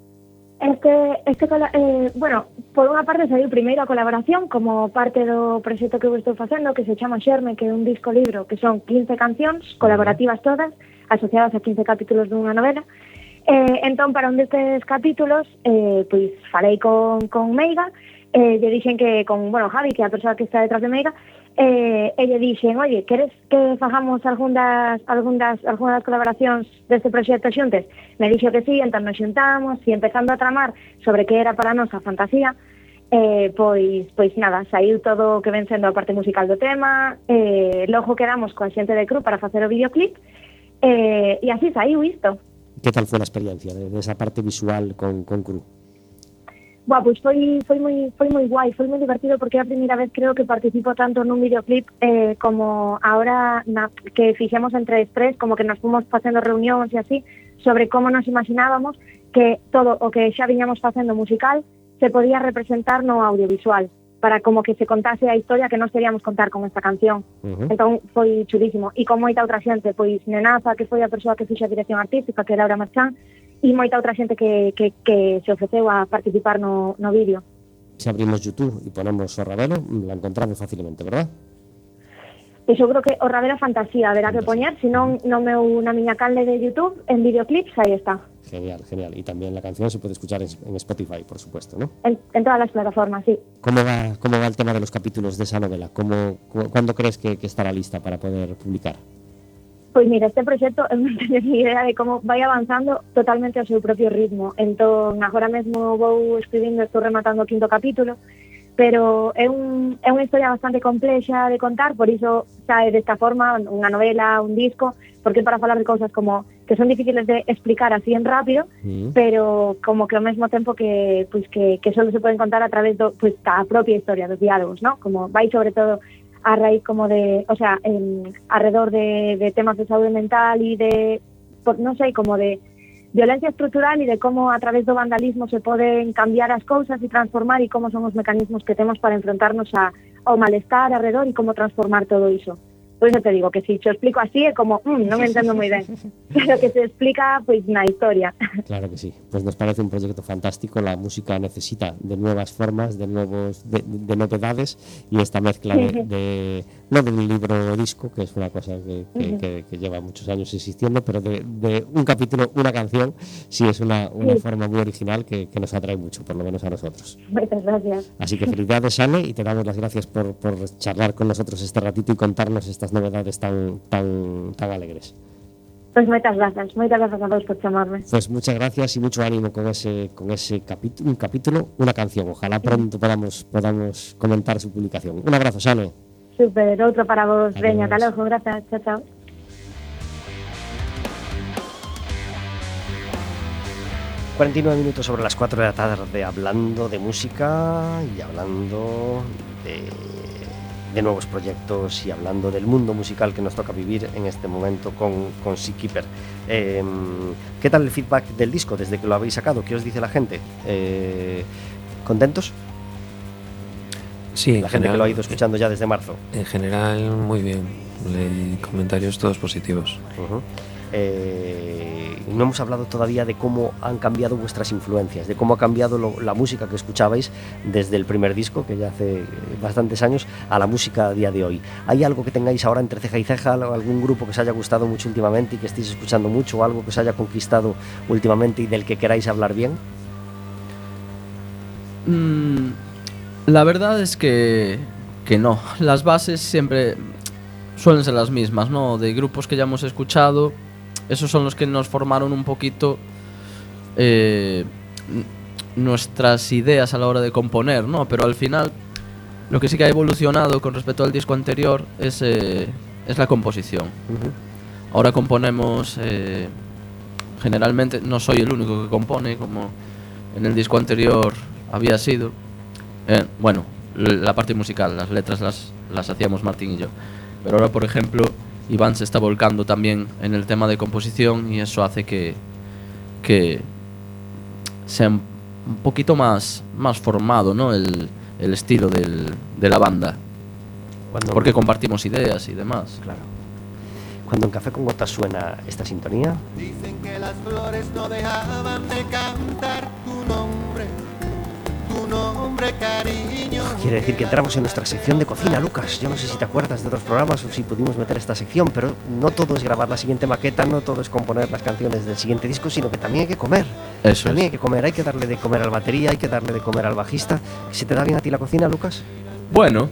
Bueno, por unha parte saiu primeiro a colaboración como parte do proxecto que eu estou facendo, que se chama Xerme, que é un disco libro que son 15 cancións colaborativas todas, asociadas a 15 capítulos dunha novela. Entón, para un destes capítulos, pois falei con Meiga, lle dixen que con, Javi, que é a persoa que está detrás de Meiga, lle dixen, oye, queres que fagamos algunhas colaboracións deste proxecto xuntes? Me dixo que sí, entón nos xuntamos e empezando a tramar sobre que era para nós a fantasía, pois nada, saiu todo o que ven sendo a parte musical do tema, logo quedamos coa xente de Cru para facer o videoclip, e así saiu isto. ¿Qué tal fue la experiencia de esa parte visual con Cru? Pois foi moi guai, foi moi divertido porque é a primeira vez creo que participo tanto nun videoclip como ahora que fixemos entre tres, como que nos fomos facendo reunións e así sobre como nos imaginábamos que todo o que xa viñamos facendo musical se podía representar no audiovisual, para como que se contase a historia que nos queríamos contar con esta canción. Entón foi chulísimo, e con moita outra xente, pois Nenaza, que foi a persoa que fixa a dirección artística, que é Laura Marchán, e moita outra xente que se ofreceu a participar no vídeo. Si abrimos YouTube y ponemos O Ravelo, la encontramos fácilmente, ¿verdad? Pois eu creo que O Ravelo Fantasía haberá que poñer, senón na miña canle de YouTube, en videoclips, aí está. Genial, genial. Y también la canción se puede escuchar en Spotify, por supuesto, ¿no? En todas las plataformas, sí. ¿Cómo va el tema de los capítulos de esa novela? ¿Cuándo crees que estará lista para poder publicar? Pois mira, este proxecto non teño ni idea de como vai avanzando totalmente ao seu propio ritmo. Entón, agora mesmo vou escribindo, estou rematando o 5º capítulo, pero é unha historia bastante complexa de contar, por iso sae desta forma, unha novela, un disco, porque para falar de cousas como que son difíciles de explicar así en rápido, pero como que ao mesmo tempo que solo se poden contar a través da propia historia, dos diálogos, ¿no? Como vai sobre todo a raíz como de, alrededor de temas de saúde mental y de, non sei, como de violencia estructural y de cómo a través do vandalismo se poden cambiar as cousas e transformar, e como son os mecanismos que temos para enfrentarnos ao malestar alrededor e como transformar todo iso. Por iso te digo que si te explico así é como, non me entendo moi ben, pero que se explica pois na historia. Claro que sí, pues nos parece un proyecto fantástico. La música necesita de nuevas formas, de novedades, y esta mezcla no de un libro o disco, que es una cosa que lleva muchos años existiendo, pero de un capítulo, una canción, sí es una forma muy original que nos atrae mucho, por lo menos a nosotros. Muchas gracias. Así que felicidades, Xane, y te damos las gracias por charlar con nosotros este ratito y contarnos estas novedades tan alegres. Pues moitas grazas a vos por chamarme. Pues muchas gracias y mucho ánimo con ese capítulo, una canción. Ojalá pronto podamos comentar su publicación. Un abrazo, Xane. Super, outro para vos. Adiós. Veña, ata logo, grazas, chao. 49 minutos sobre las 4 de la tarde, hablando de música y hablando de nuevos proyectos y hablando del mundo musical que nos toca vivir en este momento con Seakeeper. ¿Qué tal el feedback del disco desde que lo habéis sacado? ¿Qué os dice la gente? ¿Contentos? Sí, la gente que lo ha ido escuchando ya desde marzo. En general, muy bien. Comentarios todos positivos. No hemos hablado todavía de cómo han cambiado vuestras influencias, de cómo ha cambiado la música que escuchabais desde el primer disco, que ya hace bastantes años, a la música a día de hoy. ¿Hay algo que tengáis ahora entre ceja y ceja, algún grupo que os haya gustado mucho últimamente y que estéis escuchando mucho, o algo que os haya conquistado últimamente y del que queráis hablar bien? La verdad es que no. Las bases siempre suelen ser las mismas, ¿no? De grupos que ya hemos escuchado esos son los que nos formaron un poquito nuestras ideas a la hora de componer, ¿no? Pero al final, lo que sí que ha evolucionado con respecto al disco anterior es la composición. Ahora componemos, generalmente, no soy el único que compone, como en el disco anterior había sido. Bueno, la parte musical, las letras las hacíamos Martín y yo. Pero ahora, por ejemplo, Iván se está volcando también en el tema de composición y eso hace que sea un poquito más formado, ¿no? El estilo de la banda. Porque compartimos ideas y demás. Claro. Cuando en Café con Gotas suena esta sintonía, Dicen que las flores no dejaban de cantar tu nombre, cariño. quiere decir que entramos en nuestra sección de cocina, Lucas. Yo no sé si te acuerdas de otros programas o si pudimos meter esta sección, pero no todo es grabar la siguiente maqueta, no todo es componer las canciones del siguiente disco, sino que también hay que comer. Eso También es. hay que comer, hay que darle de comer al batería, hay que darle de comer al bajista. ¿Se te da bien a ti la cocina, Lucas? Bueno,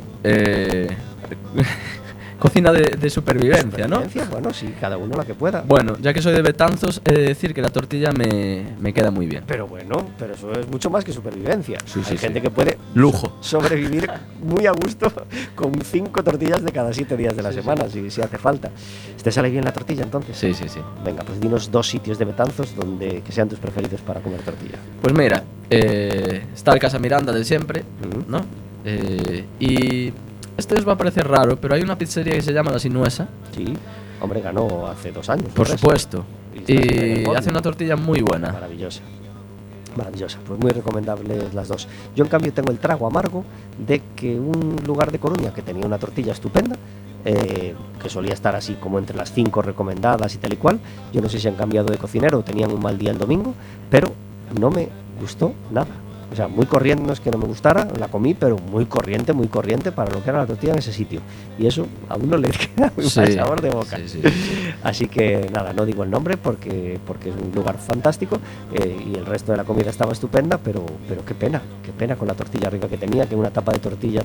cocina de supervivencia, ¿no? Supervivencia, bueno, sí, cada uno la que pueda. Bueno, ya que soy de Betanzos, he de decir que la tortilla me queda muy bien. Pero bueno, pero eso es mucho más que supervivencia. Sí, Hay sí, gente sí. que puede Lujo. sobrevivir muy a gusto con 5 tortillas de cada 7 días de la semana, si hace falta. ¿Te sale bien la tortilla entonces? Sí, sí, sí. Venga, pues dinos 2 sitios de Betanzos que sean tus preferidos para comer tortilla. Pues mira, está el Casa Miranda de siempre, ¿no? Y esto os va a parecer raro, pero hay una pizzería que se llama La Sinuesa, Sí, hombre, ganó hace 2 años. por eso. supuesto, Y está en el y podio. hace una tortilla muy buena. Maravillosa. Maravillosa, pues muy recomendables las dos. Yo en cambio tengo el trago amargo de que un lugar de Coruña que tenía una tortilla estupenda, que solía estar así como entre las 5 recomendadas y tal y cual, yo no sé si han cambiado de cocinero o tenían un mal día el domingo, pero no me gustó nada. O sea, muy corriente, no es que no me gustara, la comí, pero muy corriente para lo que era la tortilla en ese sitio. Y eso a uno le queda muy mal sabor de boca. Sí, sí. Así que nada, no digo el nombre porque es un lugar fantástico, y el resto de la comida estaba estupenda, pero qué pena con la tortilla rica que tenía, que una tapa de tortilla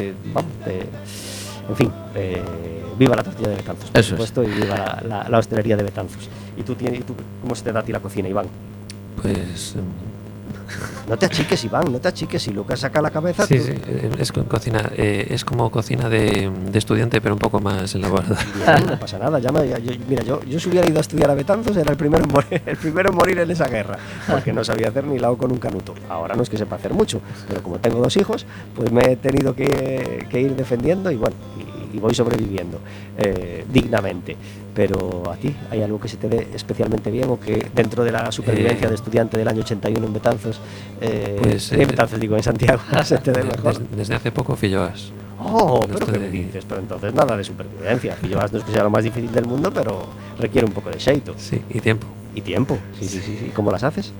en fin, viva la tortilla de Betanzos, por Eso es. supuesto, y viva la hostelería de Betanzos. ¿Y tú cómo se te da a ti la cocina, Iván? Pues No te achiques, Iván, no te achiques. Si Lucas saca la cabeza, sí, tú- sí, es cocina, es como cocina de estudiante, pero un poco más elaborada. Bien, no pasa nada. Mira, yo si hubiera ido a estudiar a Betanzos era el primero en morir en esa guerra, porque no sabía hacer ni lao con un canuto. Ahora no es que sepa hacer mucho, pero como tengo 2 hijos, pues me he tenido que ir defendiendo y bueno, y voy sobreviviendo dignamente. Pero a ti, ¿hay algo que se te dé especialmente bien o que dentro de la supervivencia de estudiante del año 81 en Betanzos, en Betanzos digo, en Santiago, se te dé mejor? Desde hace poco filloas. Oh, pero Esto ¿qué de- me dices? Pero entonces nada de supervivencia. Filloas no es que sea lo más difícil del mundo, pero requiere un poco de xeito Sí, y tiempo. y tiempo. Sí. ¿Y cómo las haces?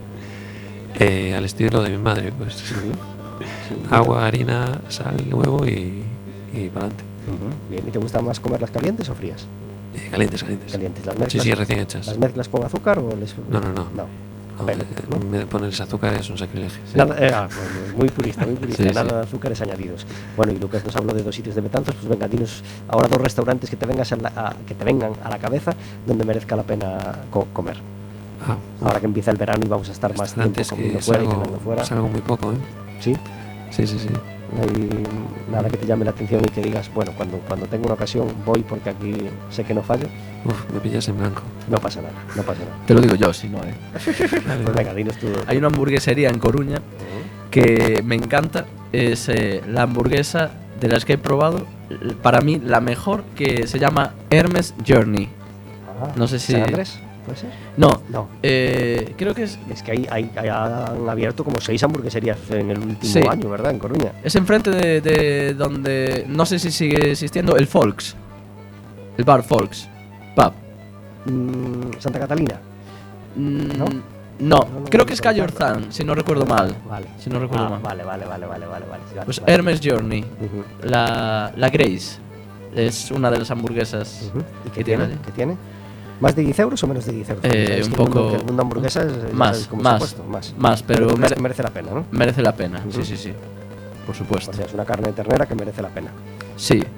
Al estilo de mi madre, pues agua, harina, sal, huevo y para adelante. Bien, ¿y te gusta más comerlas calientes o frías? Calientes. Calientes, las Sí, mezclas. sí, recién hechas. ¿Las mezclas con azúcar o les.? No. No, No, apenas, ¿no? ponerles azúcar es un sacrilegio. Nada, pues muy purista, Sí, nada sí. de azúcares añadidos. Bueno, y Lucas nos habló de 2 sitios de Betanzos, pues venga, dinos ahora 2 restaurantes que te vengan a la cabeza donde merezca la pena comer. Ahora que empieza el verano y vamos a estar más tiempo Antes comiendo que fuera y cenando fuera. salgo muy poco, ¿eh? ¿Sí? Sí. No hay nada que te llame la atención y que digas, bueno, cuando tengo una ocasión voy porque aquí sé que no fallo. Uf, me pillas en blanco. No pasa nada. Te lo digo yo, si no, Pues venga, dinos tú. Hay una hamburguesería en Coruña que me encanta. Es la hamburguesa de las que he probado, para mí la mejor, que se llama Hermes Journey. No sé si- ¿San Andrés? ¿Puede ser? No, No. creo que es Es que han abierto como 6 hamburgueserías en el último Sí. año, ¿verdad? En Coruña. Es enfrente de donde, no sé si sigue existiendo, el Folks. El bar Folks. Pub. Santa Catalina. Mm, ¿No? No, No, creo no, que es no, Calle no. Orzán, si no recuerdo mal. Vale. Si no recuerdo mal. Vale. Pues vale. Hermes Journey. Ujú, La Grace. Es una de las hamburguesas ujú. ¿Y que qué tiene tiene? allí. ¿Qué tiene? ¿Más de 10 euros o menos de 10 euros? Sabes un que el mundo- poco- que el mundo hamburguesa es, ya Más, sabes cómo se ha más, puesto, más, pero tú crees que merece la pena, ¿no? merece la pena. Ujú. Sí. Por supuesto. O sea, es una carne de ternera que merece la pena. Sí.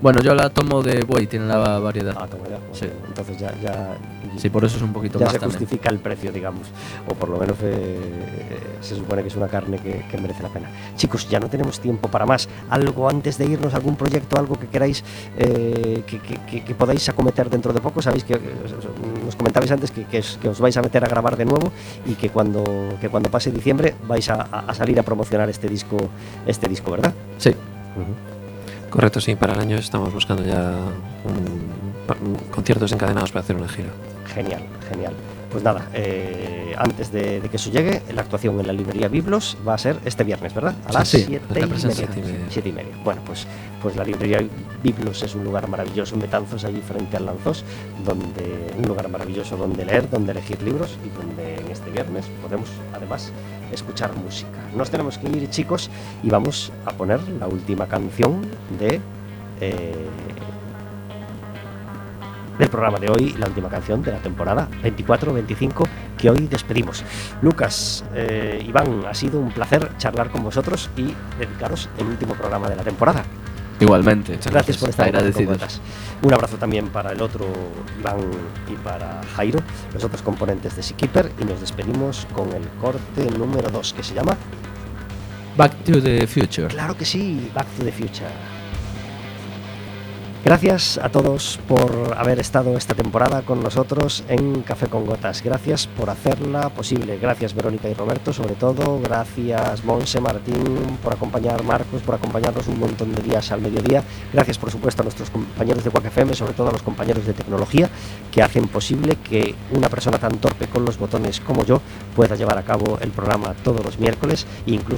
Bueno, yo la tomo de buey, tiene la variedad. Ah, toma ya. Sí. Entonces ya Sí, por eso es un poquito ya más se también. justifica el precio, digamos, o por lo menos se supone que es una carne que merece la pena. Chicos, ya no tenemos tiempo para más. Algo antes de irnos, algún proyecto, algo que queráis que podáis acometer dentro de poco. Sabéis que nos comentabais antes que os vais a meter a grabar de nuevo y que cuando pase diciembre vais a salir a promocionar este disco, ¿verdad? Sí. Correcto, sí, para el año estamos buscando ya conciertos encadenados para hacer una gira. Genial. Pues nada, antes de que eso llegue, la actuación en la librería Biblos va a ser este viernes, ¿verdad? A las Sí, 7:30. presencia. 7:30. Bueno, pues la librería Biblos es un lugar maravilloso en Betanzos, allí frente al Lanzós, un lugar maravilloso donde leer, donde elegir libros y donde en este viernes podemos además escuchar música. Nos tenemos que ir, chicos, y vamos a poner la última canción del programa de hoy, la última canción de la temporada 24-25 que hoy despedimos. Lucas, Iván, ha sido un placer charlar con vosotros y dedicaros el último programa de la temporada. Igualmente. Gracias por estar con Agradecidos. Gotas. Un abrazo también para el otro Iván y para Jairo, los otros componentes de Seakeeper, y nos despedimos con el corte número 2 que se llama Back to the Future. Claro que sí, Back to the Future. Gracias a todos por haber estado esta temporada con nosotros en Café con Gotas. Gracias por hacerla posible. Gracias Verónica y Roberto, sobre todo. Gracias Monse, Martín, por acompañar, Marcos, por acompañarnos un montón de días al mediodía. Gracias, por supuesto, a nuestros compañeros de Quack FM, sobre todo a los compañeros de tecnología, que hacen posible que una persona tan torpe con los botones como yo pueda llevar a cabo el programa todos los miércoles e incluso